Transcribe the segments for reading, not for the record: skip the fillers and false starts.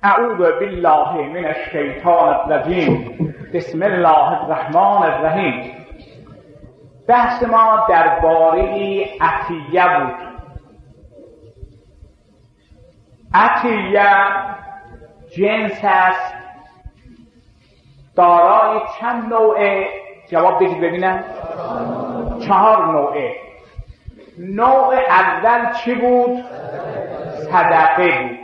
اعوذ بالله من الشیطان الرجیم. بسم الله الرحمن الرحیم. بحث ما درباره عطیه بود. عطیه جنس است دارای چند نوعه؟ جواب بدید ببینم. 4 نوعه. نوع اول چی بود؟ صدقه بود.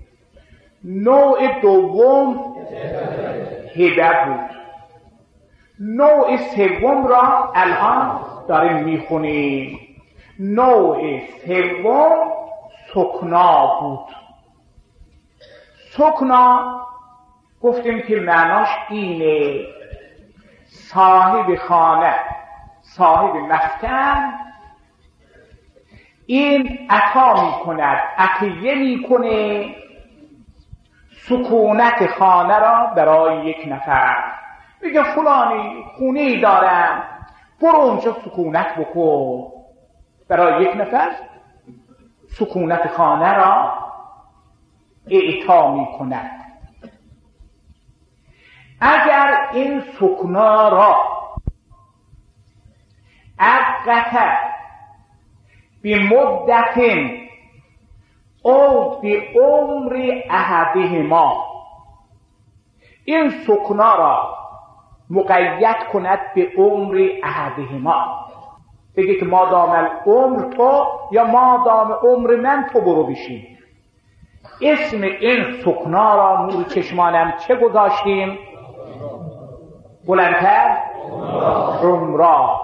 نوع دوم هبه بود. نوع سوم را الان داریم میخونیم. نوع سوم سکنا بود. سکنا گفتیم که معناش اینه صاحب خانه، صاحب مسکن این عطا میکند، عطیه میکنه سکونت خانه را برای یک نفر. میگه فلانی خونه‌ای دارم، برو اونجا سکونت بکن. برای یک نفر سکونت خانه را اعطا میکند. اگر این سکنا را عقدت بمدت او بعمر احدهما، این سکنا را مقید کند به عمر احدهما، بگه که ما دام العمر تو یا ما دام عمر من تو برو بشین. اسم این سکنا را نور چشمانم چه گذاشتیم؟ بلندتر؟ عمرا.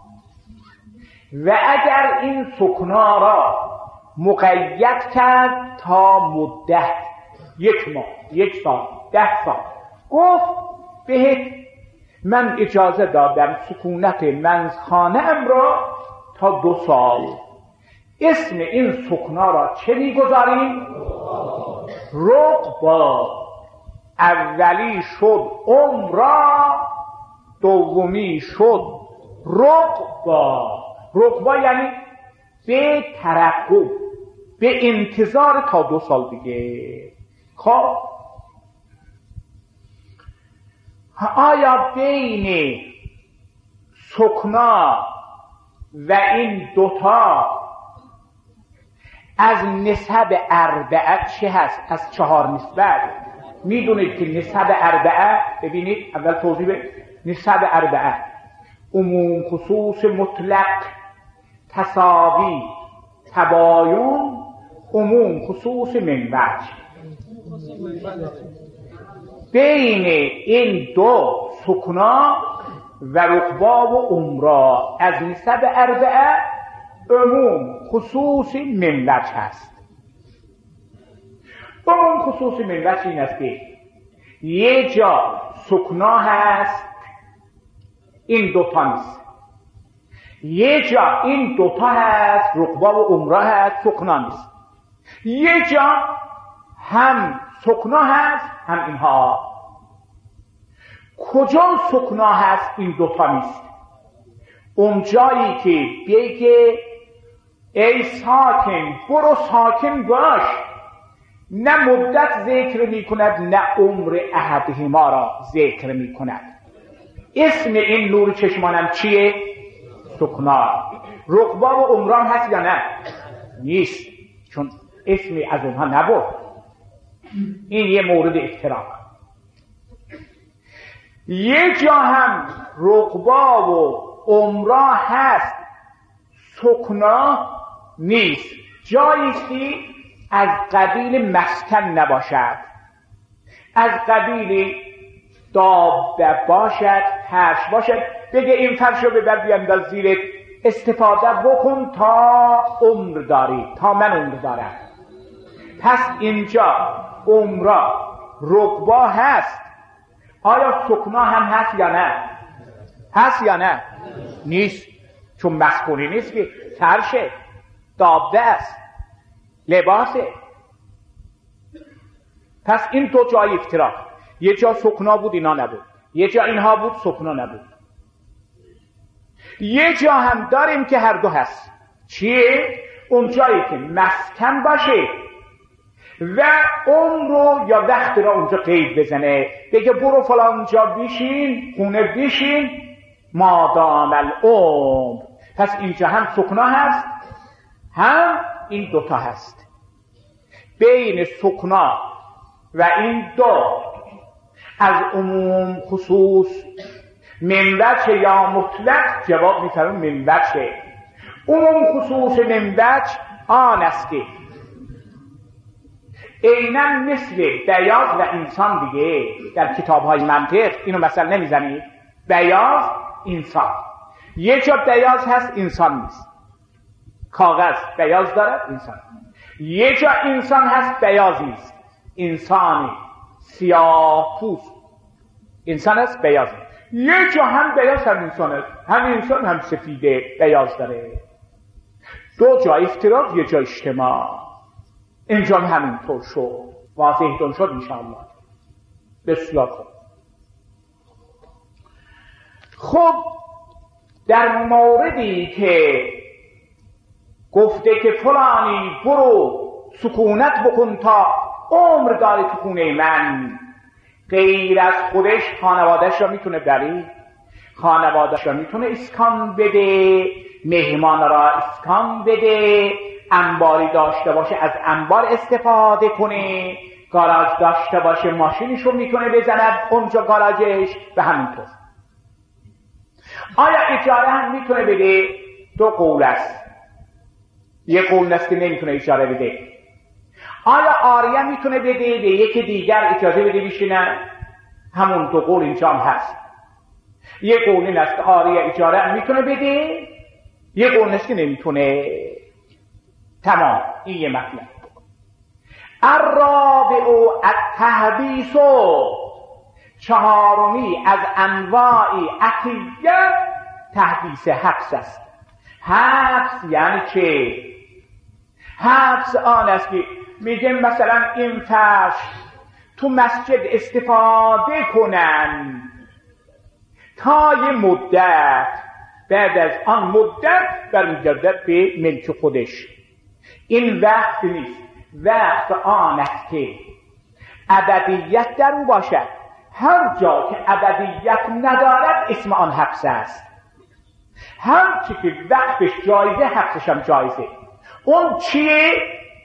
و اگر این سکنا را مقید کرد تا مدت 1 ماه، 1 سال، 10 سال، گفت بهت من اجازه دادم سکونت منزخانه‌ام را تا 2 سال. اسم این سکنا را چه میگذاریم؟ رقبا. اولی شد عمرا، دومی شد رقبا. رقبا یعنی به ترقب، به انتظار تا 2 سال دیگه. خب آیا بین سکنا و این دوتا از نسب اربعه چه هست؟ از 4 نسبت میدونید که نسب اربعه، ببینید اول توضیح به نسب اربعه: عموم، خصوص، مطلق، تساوی، تباین، عموم، خصوص، من وجه. بین این دو سکنا و رقبا و عمرا از نسب اربعه عموم، خصوص، من وجه هست. عموم، خصوص، من وجه این است که یه جا سکنا هست این دوتا نیست، یه جا این دوتا هست رقبا و عمرا هست سکنا نیست، یه جا هم سکنا هست هم اینها. کجا سکنا هست این دوتا نیست؟ اون جایی که بگه ای ساکن برو ساکن باش، نه مدت ذکر می کند نه عمر احدهما را ذکر می کند. اسم این نور چشمانم چیه؟ سکنا. رقبا و عمران هست یا نه؟ نیست، چون اسمی از اونها نبود. این یه مورد افتراق. یه جا هم رقبا و عمرا هست سکنا نیست، جاییستی از قبیل مسکن نباشد، از قبیل دابه باشد، فرش باشد. بگه این فرش رو ببر بیانداز زیرت، استفاده بکن تا عمر داری، تا من عمر دارم. پس اینجا عمرا رقبا هست. آیا سکنا هم هست یا نه؟ هست یا نه؟ نیست، چون مسکونی نیست که فرشه، دابه است، لباسه. پس این دو جای افتراق. یه جا سکنا بود اینا نبود، یه جا اینها بود سکنا نبود. یه جا هم داریم که هر دو هست. چیه؟ اون جایی که مسکن باشه و عمر رو یا وقت رو اونجا قید بزنه، بگه برو فلان جا بشین، خونه بشین مادام العمر. پس اینجا هم سکنا هست هم این دوتا هست. بین سکنا و این دو از عموم خصوص من وجه یا مطلق جواب میفرم من وجه. عموم خصوص من وجه آن است که عیناً مثل بیاض و انسان دیگه در کتاب‌های منطق اینو مثلا نمیزنید، بیاض انسان، یه جا بیاض هست انسان نیست، کاغذ بیاض دارد انسان، یه جا انسان هست بیاض نیست، انسانی سیاه پوست انسان هست بیاض نیست، یه جا هم بیاض هم انسان هست، هم انسان هم سفیده بیاض داره. دو جا افتراق یه جا اجتماع. اینجا همینطور شد، واضح دون شد انشاءالله. بسیار خوب. خب در موردی که گفته که فلانی برو سکونت بکن تا عمر داری تو خونه من، غیر از خودش خانوادهش را میتونه بری، خانوادهش را میتونه اسکان بده، مهمان را اسکان بده، انباری داشته باشه از انبار استفاده کنه، گاراژ داشته باشه ماشینش رو میتونه بزند اونجا گاراژش و همینطور. آیا اجاره هم میتونه بده؟ دو قول است. یک قول است که نمیتونه اجاره بده. آیا آریه میتونه بده به یکی دیگر اجازه بده بشینه؟ همون دو قول اینجا هم هست. یک قول این است که آریه اجاره هم میتونه بده، یک قول است که نمیتونه. تمام. این یه مطلب. الرابع التحبیس، چهارمی از انواع عطیه تحبیس حبس است. حبس یعنی چه؟ حبس آن است که میگه مثلا این فرش تو مسجد استفاده کنن تا یه مدت، بعد از آن مدت برمیگردد به ملک خودش. این وقت نیست، وقت آن است که ابدیت در او باشد. هر جا که ابدیت ندارد اسم آن حبس است. هر چی که وقتش جایزه حبسش هم جایزه. اون چیه؟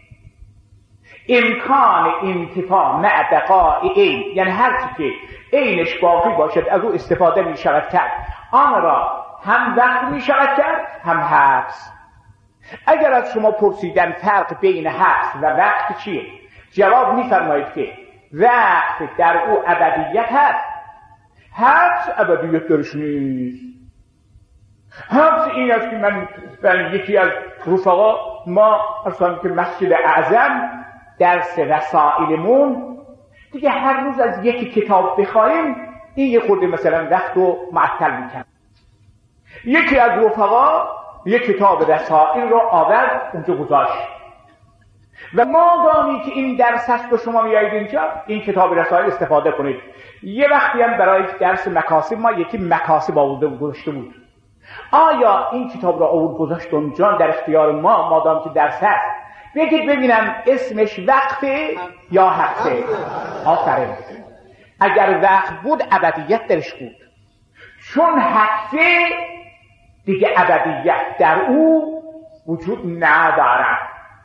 امکان انتفاع مع بقاء عین، یعنی هر چی که عینش باقی باشد از او استفاده می شود کرد، آن را هم وقت می شود کرد هم حبس. اگر از شما پرسیدن فرق بین حبس و وقت چیه، جواب می‌فرمایید که وقت در او ابدیت هست، حبس ابدیت درش نیست. حبس این است که من یکی از رفقا ما اصلا که مسجد اعظم درس رسائلمون دیگه هر روز از یکی کتاب بخوایم این یه خورده مثلا وقت رو معطل میکنه. یکی از رفقا یک کتاب رسائل رو آورد اونجا گذاشت و مادامی که این درس هست و شما میایید اینجا این کتاب رسائل استفاده کنید. یه وقتی هم برای درس مکاسب ما یکی مکاسب آورده گذاشته بود. آیا این کتاب را آورد گذاشت اونجا در اختیار ما مادام که درس هست؟ بگید ببینم اسمش وقفه یا حبسه؟ آفرین. اگر وقت بود ابدیت درش بود، چون حبسه دیگه ابدیت در او وجود ندارد.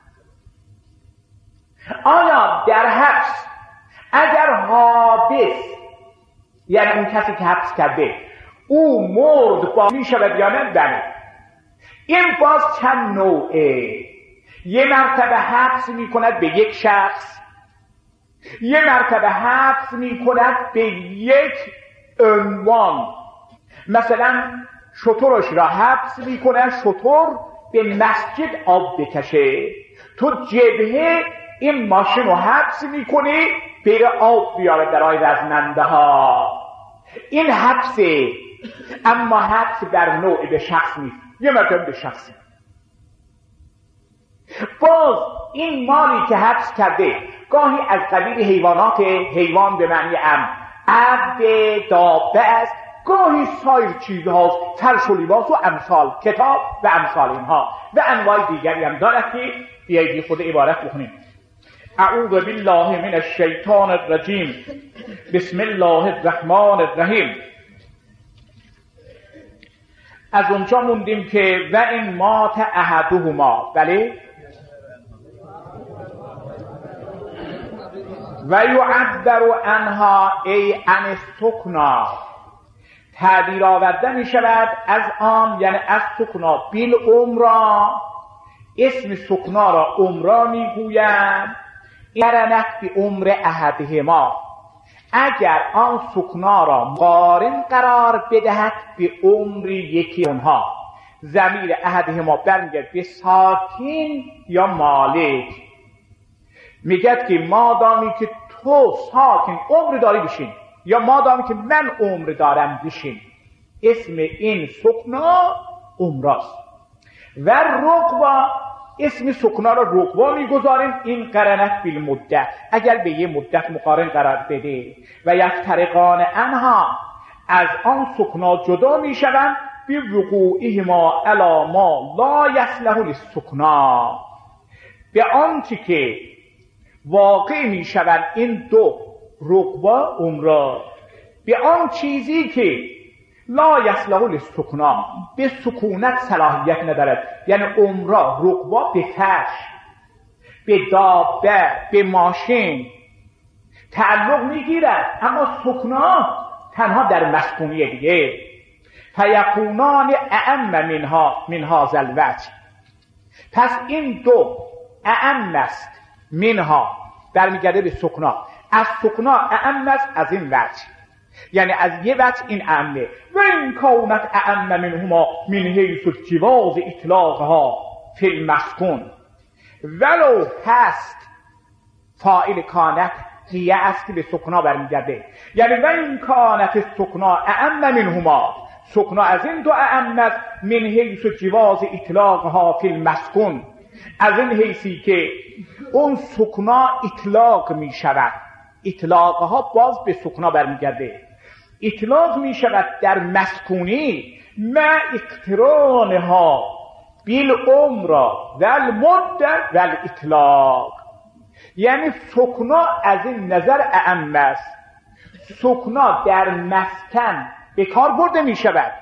آیا در حبس اگر حابس یعنی اون کسی که حبس کرده او مرد با می شود یا نه؟ بله. این باز چند نوعه. یه مرتبه حبس می کند به یک شخص، یه مرتبه حبس می کند به یک عنوان. مثلا شترش را حبس می کند شتر به مسجد آب بکشه، تو جبهه این ماشین رو حبس می کنی بره آب بیاره برای رزمنده ها. این حبسه. اما حبس بر نوع به شخص نیست، یه مرتبه به شخصی. باز این مالی که حبس کرده گاهی از قبیل حیوانات، حیوان به معنی عبد، دابه است، گاهی سایر چیزهاست، فرش و لباس و امثال، کتاب و امثال اینها و انواع دیگری هم دارد که بیایید خود عبارت بخونیم. اعوذ بالله من الشیطان الرجیم. بسم الله الرحمن الرحیم. از اونجا موندیم که و این مات احدهما، بله، و یعبر عنها ای عن السکنا، تعبیر آورده می شود از آن، یعنی از سکنا بیل عمرا، اسم سکنا را عمرا می گویند. قرنت به عمر احدهما، اگر آن سکنا را مقارن قرار بدهد به عمر یکی اونها، ضمیر احدهما برمیگرد به ساکن یا مالک. میگد که مادامی که تو ساکن عمر داری بشین، یا مادامی که من عمر دارم بشین، اسم این سکنا عمراست. و رقبا، اسم سکنا را رقبا میگذاریم. این قرنت بالمدت، اگر به یه مدت مقارن قرار بده. و یفترقان عنها، از آن سکنا جدا میشوند. بوقوعهما علی ما لا یصلح للسکنا، به آنچه که واقع میشوند این دو رقبا عمرا، به آن چیزی که لا یصلح للسکنا، به سکونت صلاحیت ندارد. یعنی عمرا رقبا به فرش، به دابه، به ماشین تعلق میگیرد، اما سکنا تنها در مسکونی دیگه. فیکونان اعم من هذا الوجه، پس این دو اعم است. منها برمیگرده به سکنا، از سکنا اعم است از این وجه، یعنی از یه وجه این اعمه. و این کونت اعم منهما من حیث جواز اطلاقها فی المسکون، ولو هست فاعل کانت هیه است که به سکنا برمیگرده. یعنی و این کانت سکنا اعم منهما، سکنا از این دو اعم است. من حیث جواز اطلاقها فی المسکون، از این حیثی که اون سکنا اطلاق می شود، اطلاقها باز به سکنا برمیگرده، اطلاق می شود در مسکونی مع اقترانها بالعمر و المدت و الاطلاق. یعنی سکنا از این نظر اعم است، سکنا در مسکن به کار برده می شود،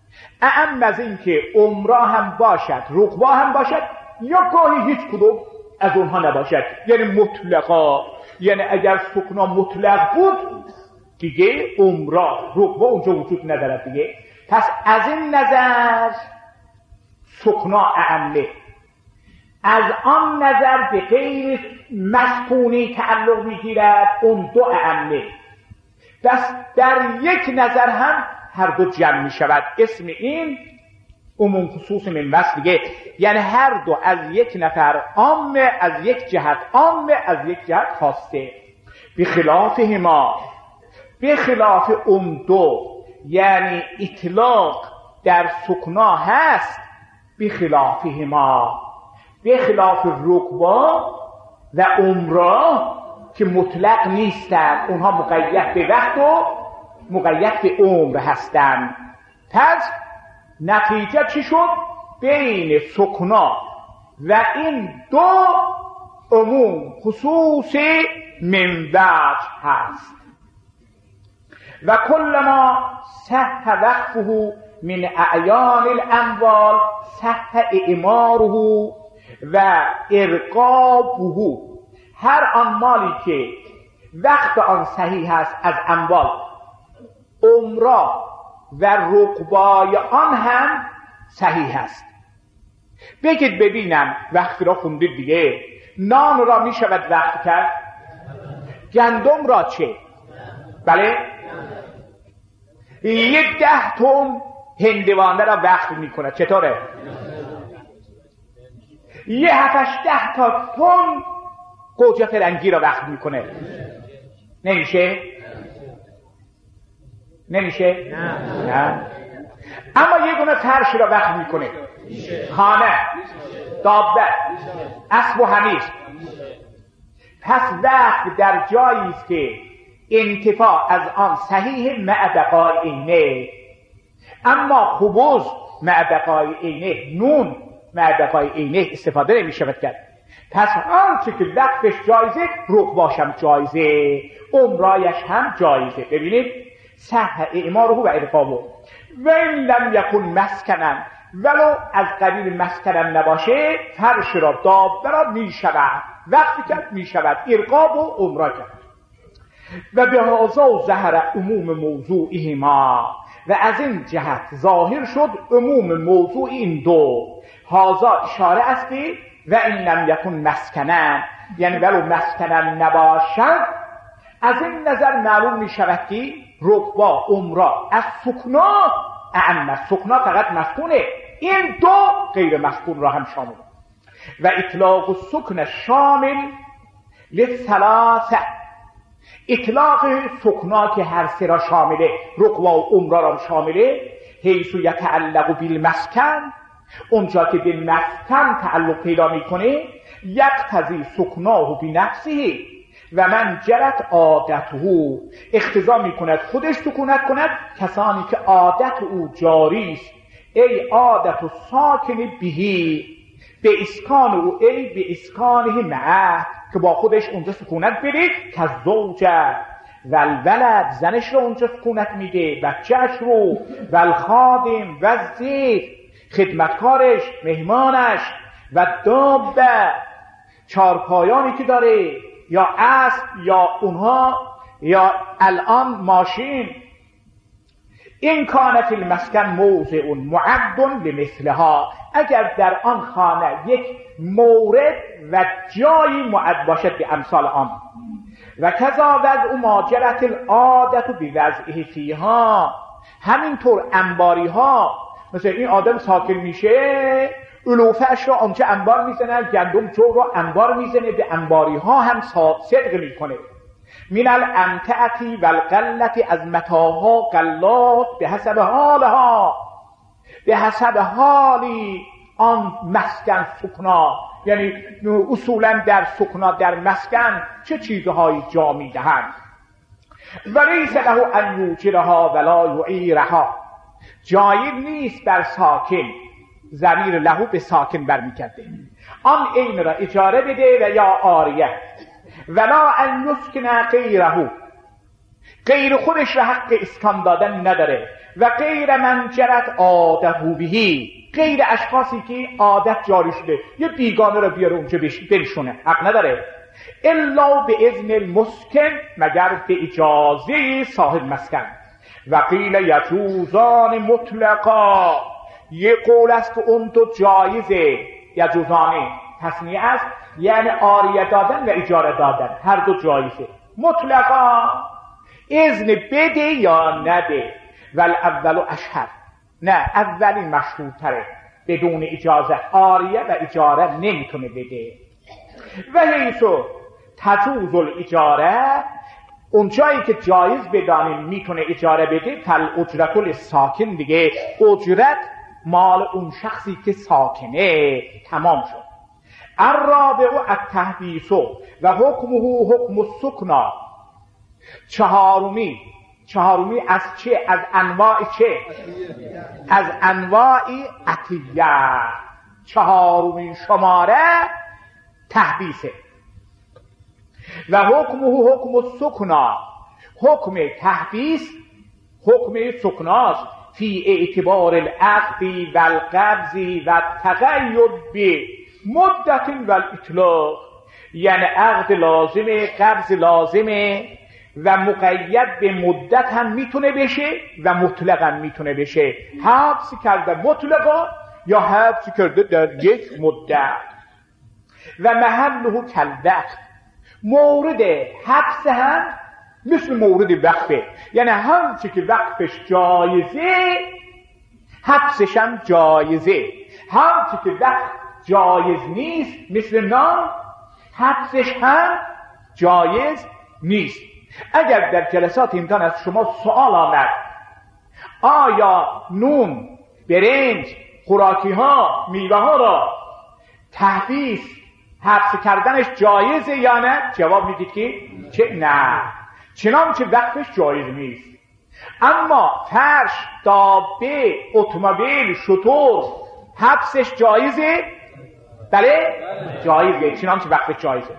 اعم از این که عمرا هم باشد رقبا هم باشد، یا گاهی هیچ کدوم از اونها نباشد. یعنی مطلقا، یعنی اگر سکنا مطلق بود دیگه عمرا رقبا اونجا وجود ندارد دیگه. پس از این نظر سکنا اعمه، از آن نظر به غیر مسکونی تعلق میگیرد، اون دو اعمه. پس در یک نظر هم هر دو جمع می شود. اسم این عموم خصوص من وصل دیگه، یعنی هر دو از یک نفر عامه، از یک جهت عامه، از یک جهت خاصه. بخلافهما، بخلاف اون دو، یعنی اطلاق در سکنا هست. بخلافهما، بخلاف رقبا و عمرا که مطلق نیستند، اونها مقید به وقت و مقید به عمر هستند. پس نتیجه چی شد؟ بین سکنا و این دو عموم خصوص من وجه هست. و کل ما صح وقفه من اعیان الاموال صح اعماره و ارقابه، هر آن مالی که وقت آن صحیح است از اموال، عمرا و رقبای آن هم صحیح است. بگید ببینم، وقتی را خوندید دیگه، نان را می شود وقت کرد؟ گندم را چه؟ بله؟ 10 تن هندوانه را وقت می کند، چطوره؟ 7-10 تا تن گوجه فرنگی را وقت می کنه. نمیشه؟ نمیشه؟ نه. اما یه دونه ترش را وقت میکنه، خانه، دابه، اسب و حمیر. پس وقت در جایی است که انتفاع از آن صحیح مع بقای عینه، اما خبز مع بقای عینه، نون مع بقای عینه استفاده نمی شود کرد. پس آنچه که وقفش جایزه رقباشم جایزه، عمرایش هم جایزه. ببینید صح اعماره و ارقابه و این لم یکن مسکنن، ولو از قبیل مسکنن نباشه، فرش را دابه را می شود وقتی کرد می شود ارقاب و عمره کرد. و به هازا ظهر عموم موضوعهما، و از این جهت ظاهر شد عموم موضوع این دو. هازا اشاره است و این لم یکن مسکنن، یعنی ولو مسکنن نباشد. از این نظر معلوم می شود که رکبا عمره از سکنا اعم، سکنا فقط مسکونه، این دو غیر مسکون را هم شامل. و اطلاق سکن شامل للثلاثه، اطلاق سکنا که هر سه را شامله، رکبا و عمره را شامله، حیث یتعلق بالمسکن، اونجا که به مسکن تعلق پیدا میکنه، یقتضی سکناه بنفسه و من جرت عادته، اقتضا میکند خودش سکونت کند کسانی که عادت او جاری است. ای عادت و ساکن بهی، به اسکان او، ای به اسکانه معه، که با خودش اونجا سکونت بده، که زوجه و الولد، زنش رو اونجا سکونت میده، بچهش رو، و الخادم و الزید، خدمتکارش، مهمانش، و دابه، چارپایانی که داره، یا اسب یا اونها، یا الان ماشین. این کان فی المسکن موضع معد لمثلها، اگر در آن خانه یک مورد و جایی معد باشد به امثال آن. و کذا وضع ماجرت العادت بوضعه فیها، همینطور انباری ها، مثلا این آدم ساکن میشه، علوفه‌اش را آنچه انبار میزنه، گندم جو را انبار میزنه، به انباری ها هم صدق میکنه. من الامتعتی و القلت، از متاها قلات به حسب حالها، به حسب حالی آن مسکن سکنا، یعنی اصولا در سکنا در مسکن چه چیزهایی جا میدهند. ولیس له ان یوجرها ولا یعیرها، جایز نیست بر ساکن، ضمیر له به ساکن برمیگرده، آن عین را اجاره بده و یا عاریه، ولا ان یسکن غیره، غیر خودش را حق اسکان دادن نداره، و غیر من جرت عادته بهی، غیر اشخاصی که عادت جاری شده یه بیگانه را بیاره اونجا بنشونه، حق نداره. الا به اذن المسکن، مگر به اجازه صاحب مسکن. و قیل یجوزان مطلقا، یه قول است که اون تو جایزه، یجوزانه تصنیه است، یعنی عاریه دادن و اجاره دادن هر دو جایزه، مطلقا، اذن بده یا نده. ول اول اشهر، نه اولی مشهورتره، بدون اجازه عاریه و اجاره نمیتونه بده. و حیثو تجوز الاجاره، اون جایی که جایز بدانیم میتونه اجاره بده، فل اجرت للساکن، دیگه اجرت مال اون شخصی که ساکنه، تمام شد. الرابع التحبیس و حکمه حکم السکنا، چهارمی از چه؟ از انواع چه؟ از انواع عطیه. چهارمین شماره تحبیسه. و حکمه حکم السکنا، حکم تحبیس حکم سکناست، فی اعتبار العقد و القبض و التقید به مدت و الاطلاق، یعنی عقد لازمه، قبض لازمه و مقید به مدت هم میتونه بشه و مطلق هم میتونه بشه. حبس کرده مطلقا یا حبس کرده در یک مدت. و محله کالوقف، مورد حبس هم مثل مورد وقفه، یعنی هم چی که وقفش جایزه حبسش هم جایزه، هم چی که وقف جایز نیست مثل نان حبسش هم جایز نیست. اگر در جلسات امتحان از شما سوال آمد آیا نون، برنج، خوراکی ها، میوه ها را تحبیس حبس کردنش جایزه یا نه، جواب میدید که چه نه، چنانچه وقفش جایز نیست. اما فرش، دابه، اتومبیل، شتر حبسش جایزه؟ بله جایزه، چنانچه وقت جایزه.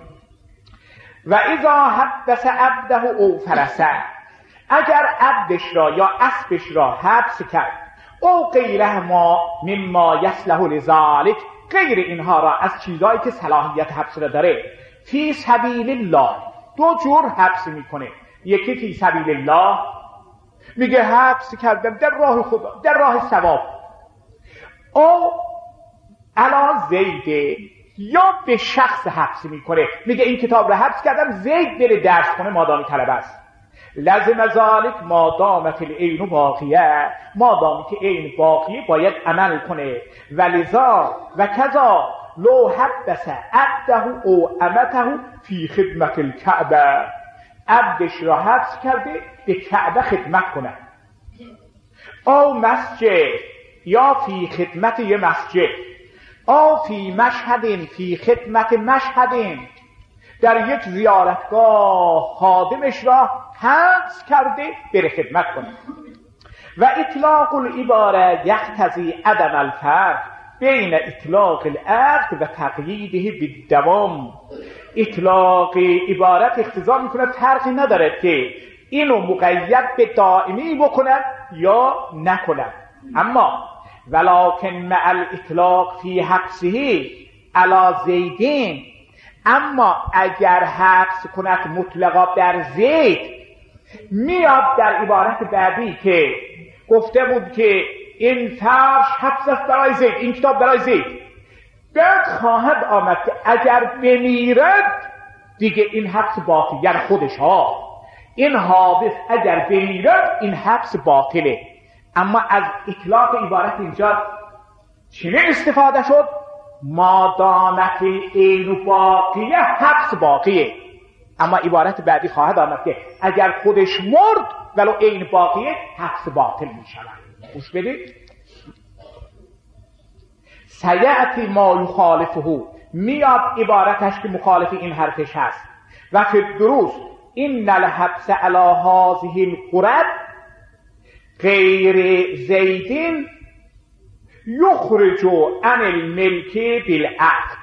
و اذا حبس عبده او فرسه، اگر عبدش را یا اسبش را حبس کرد، او غیره ما مما یصلح لذلک، غیر اینها را از چیزایی که صلاحیت حبس را داره، فی سبیل الله، دو جور حبس میکنه. یکی فی سبیل الله، میگه حبس کردم در راه خدا، در راه ثواب، او علا زیده، یا به شخص حبس میکنه، میگه این کتاب را حبس کردم زید بره درس کنه مادامی طلبه است. لازم ذالک ما دامت العین باقیه، ما دامی که عین باقیه باید عمل کنه. ولذا و کذا لو حبس عبده او امته فی خدمت الکعبه، عبدش را حبس کرده به کعبه خدمت کنه، او مسجد، یا فی خدمت یه مسجد، او فی مشهد، فی خدمت مشهد، در یک زیارتگاه خادمش را حبس کرده بره خدمت کنه. و اطلاق العباره یقتضی عدم الفرق بین اطلاق العقد و تقییده بالدوام. اطلاق عبارت اقتضا میکنه فرقی نداره که اینو مقید به دائمی بکنن یا نکنن، اما ولکن مع الاطلاق فی حبسه علی زیدین، اما اگر حبس کند مطلقا در زید، میاد در عبارت بعدی که گفته بود که این فرش حبس است برای زید، این کتاب برای زید، بعد خواهد آمد که اگر بمیرد دیگه این حبس باطل، یعنی خودش ها این حابس اگر بمیرد این حبس باطله. اما از اطلاق عبارت اینجا چنین استفاده شد ما دامت عین باقیه، حبس باقیه. اما عبارت بعدی خواهد آمد که اگر خودش مرد ولو عین باقیه حبس باطل می شود. گوش بدید، سیأتی ما یخالفه، میاد عبارتش که مخالف این حرفش هست. و فی الدروس این الحبس علی هذه القرب غیر زیدین یخرج عن الملک بالعقد،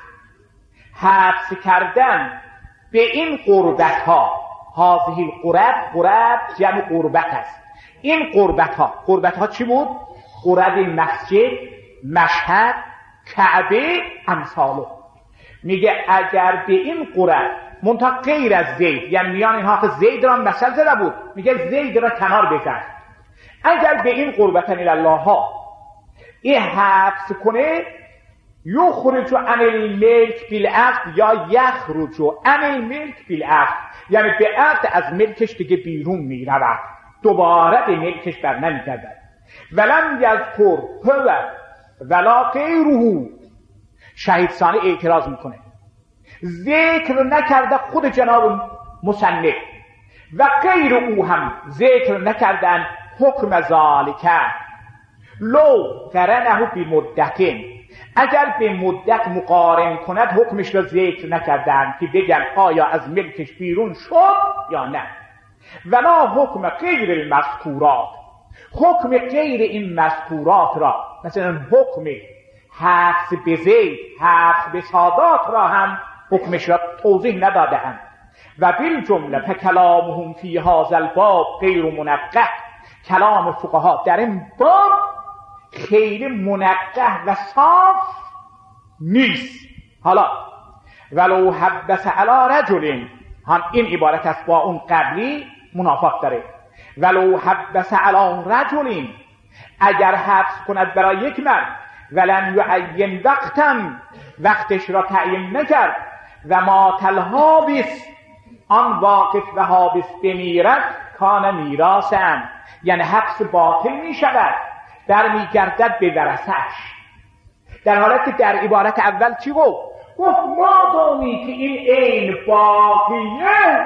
حبس کردن به این قربت ها، هذه القرب، قرب جمع قربت است، این قربت ها چی بود؟ قرب مسجد، مشهد، کعبه، امثاله. میگه اگر به این قرب منتها غیر از زید، یعنی میان اینها زید را مثل زده بود، میگه زید را کنار بزن، اگر به این قربتن الله ها این حبس کنه، یخرج عن الملک بالعقد، یا یخرج عن الملک بالعقد، یعنی به عقد از ملکش دیگه بیرون میرود، دوباره به ملکش بر نمیگردد. ولم یذکر هو ولا غیره، شهید ثانی اعتراض میکنه، ذکر نکرده خود جناب مصنف و غیر او هم ذکر نکردن حکم ذالکه لو قرنه بمدتین، اگر به مدت مقارن کند حکمش را ذکر نکردن که بگن آیا از ملکش بیرون شد یا نه. ولا حکم غیر المذکورات، حکم غیر این مذکورات را، مثلا حکم حبس به زید، حبس به سادات را هم حکمش را توضیح نداده‌اند. و بالجمله فکلامهم فی هذا الباب غیر منقح، کلام فقها در این باب خیلی منقح و صاف نیست. حالا ولو حبس علی رجل، هم این عبارت است با اون قبلی منافات داره. ولو حبس علی رجل، اگر حبس کند برای یک مرد، ولم یعین وقتش را تعیین نکرد، و ما الحابس، آن واقف و حابس بمیرد، کان میراثن، یعنی حبس باطل می شود، برمیگردد به ورثه‌اش. در حالت که در عبارت اول چی گفت؟ گفت ما دامی که این عین باقیه،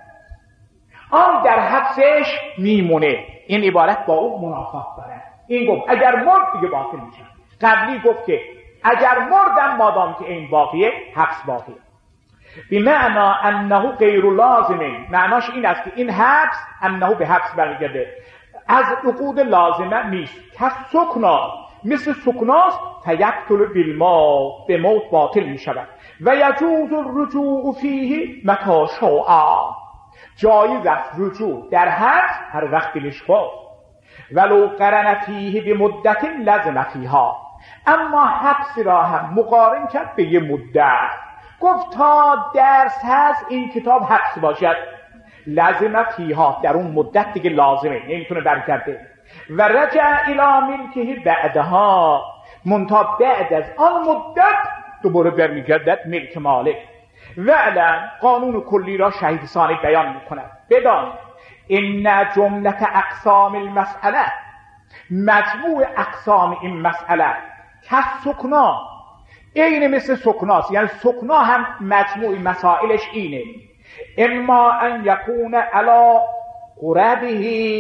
آن در حبسش میمونه. این عبارت با اون منافات داره. این گفت اگر مرد دیگه باطل میشه. قبلی گفت که اگر مردم مادام که این باقیه، حبس باقیه. بمعنی انه غیر لازمه، معناش این است که این حبس انه به حبس برمیگرده، از عقود لازمه نیست. کس سکنا، مثل سکناست، فیقتل بالماء، به موت باطل می شود. و یجوز الرجوع فیه متی شاء، جایز است رجوع در حبس هر وقت دلش خواست. ولو قرن فیه بمدت لزم فیها، اما حبس را هم مقارن کرد به یه مدت، گفت تا درس هست این کتاب حبس باشد، لازم فیها، در اون مدت دیگه لازمه، نمیتونه برگرده. و رجع الی ملکه بعدها، منتها بعد از آن مدت دوباره برمیگردد ملک مالک. و علم قانون کلی را شهید ثانی بیان میکند. بدان ان جملت اقسام المسئله، مجموع اقسام این مسئله که سکنا، این مثل سکناست، یعنی سکنا هم مجموع مسائلش اینه، اما ان یکون علی قربه،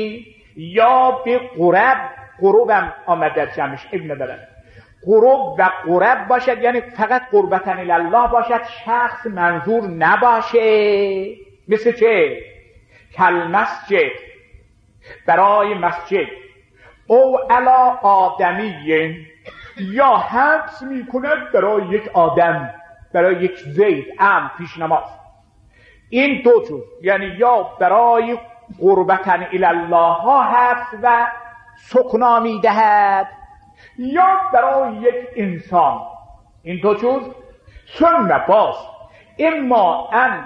یا به قربم آمد در جمعش ابن بلد، قرب و قرب باشد، یعنی فقط قربتن الله باشد، شخص منظور نباشه. مثل چه؟ کل مسجد، برای مسجد، او علا آدمی، یا حبس میکند برای یک آدم، برای یک زید پیش نماز. این دو جور، یعنی یا برای قربتن الله ها حبس و سکنا میدهد، یا برای یک انسان. این دو جور. ثم باز اما ان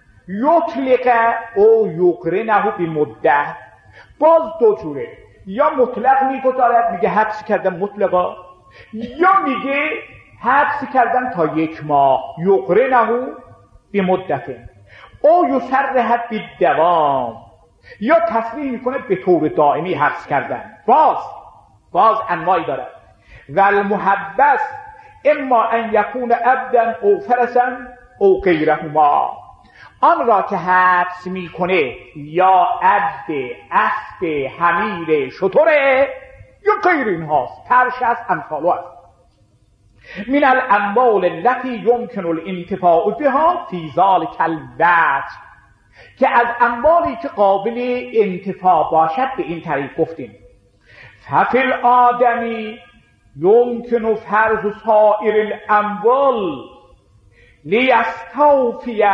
یطلق او یقرنه بمدت، باز دو جوره، یا مطلق میگذارد میگه حبس کردن مطلقا، یا میگه حبس کردن تا 1 ماه، یقرنه بمدت، او یصرح بالدوام، یا تصریح میکنه به طور دائمی حبس کردن. باز انواعی داره. و المحبس اما ان یکون عبدا او فرسا او غیرهما، آن را که حبس میکنه یا عبد، اسب، حمیر، شتره، یا غیر اینهاست، فرش است، امثالو است. من الاموال التي يمكن الانتفاع بها في ذلك الوجه، که از اموالی که قابل انتفاع باشد به این طریق گفتیم. ففی الآدمی يمكن فرض سائر الاموال لیستوفی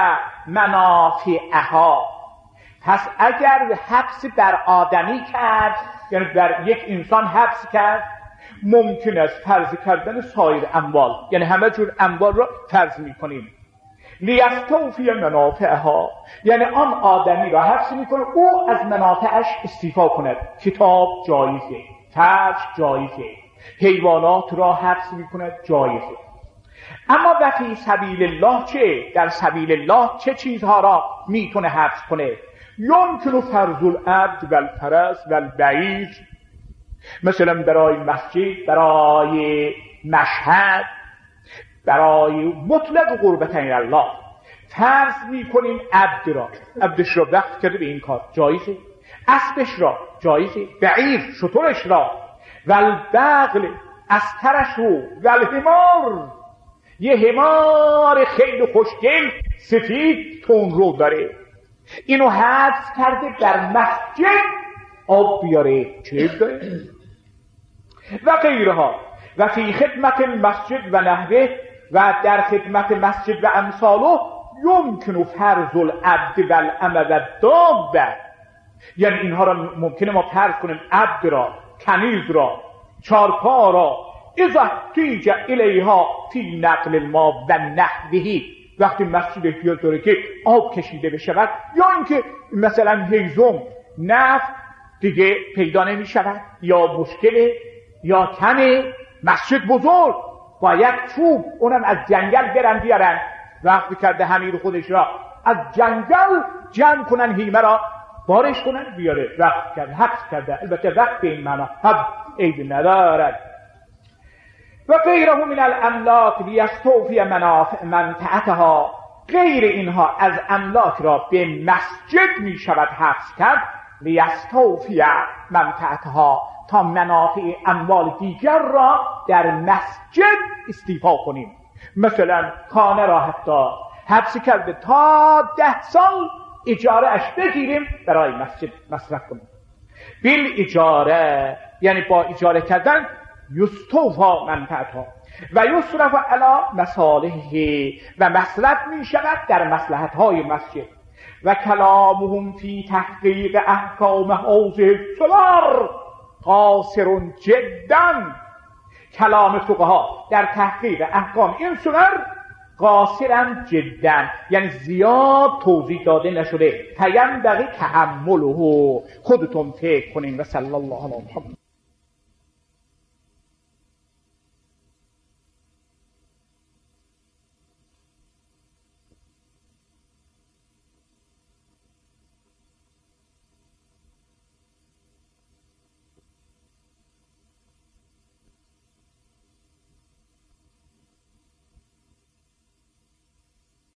منافعها، پس اگر حبس بر آدمی کرد، یعنی بر یک انسان حبس کرد، ممکن است فرض کردن سایر اموال، یعنی همه جور اموال را فرض میکنیم. لیستوفی منافعها، یعنی آن آدمی را حبس میکنه او از منافعش استیفا کند. کتاب جایزه، فرش جایزه، حیوانات را حبس میکند جایزه. اما و فی سبیل الله چه؟ در سبیل الله چه چیزها را میتونه حبس کنه؟ یمکن فرض العبد و الفرس و البعیر، مثلا برای مسجد، برای مشهد، برای مطلق قربتن الله فرض میکنیم عبد را، عبدش را وقت کرده به این کار جایزه، اسبش را جایزه، بعیر شترش را، و البغل استرش رو، و الحمار، یه حمار خیلی خوشگل سفید تون رو داره، اینو حبس کرده در مسجد آب بیاره، چه داره؟ و غیرها. و فی خدمت مسجد و نحوه، و در خدمت مسجد و امثاله یمکن فرض العبد و الامه و الدابه، یعنی اینها را ممکنه ما فرض کنیم، عبد را، کنیز را، چارپا را، اذا احتیج الیها فی نقل الماء و نحوه، وقتی مسجد احتیاج داره که آب کشیده بشود، یا اینکه مثلا هیزم نفت دیگه پیدا نمی شود، یا مشکله، یا کمه، مسجد بزرگ باید چوب اونم از جنگل برن بیارن، وقتی کرده حمیر خودش را از جنگل جمع کنن، هیمه را بارش کنن بیاره، وقت کرده، حبس کرده. البته وقت به این معنا حب عیب ندارد. و غیره من الاملاک لیستوفی منفعتها، غیر اینها از املاک را به مسجد می شود حبس کرد، لیستوفی منفعتها، تا منافع اموال دیگر را در مسجد استیفا کنیم. مثلا خانه را حتی حبس کرده تا 10 سال اجاره اش بگیریم برای مسجد مصرف کنیم. بیل اجاره، یعنی با اجاره کردن یستوفا منفعتها و یصرف علی مصالحه و مصرف می شود در مصلحت های مسجد و کلامهم فی تحقیق احکام هذه الصور قاصر جدا. کلام فقها در تحقیق احکام این صور قاصرا جدا، یعنی زیاد توضیح داده نشده. فینبغی تحمله. خودتون فکر کنین. و صلی الله علی محمد.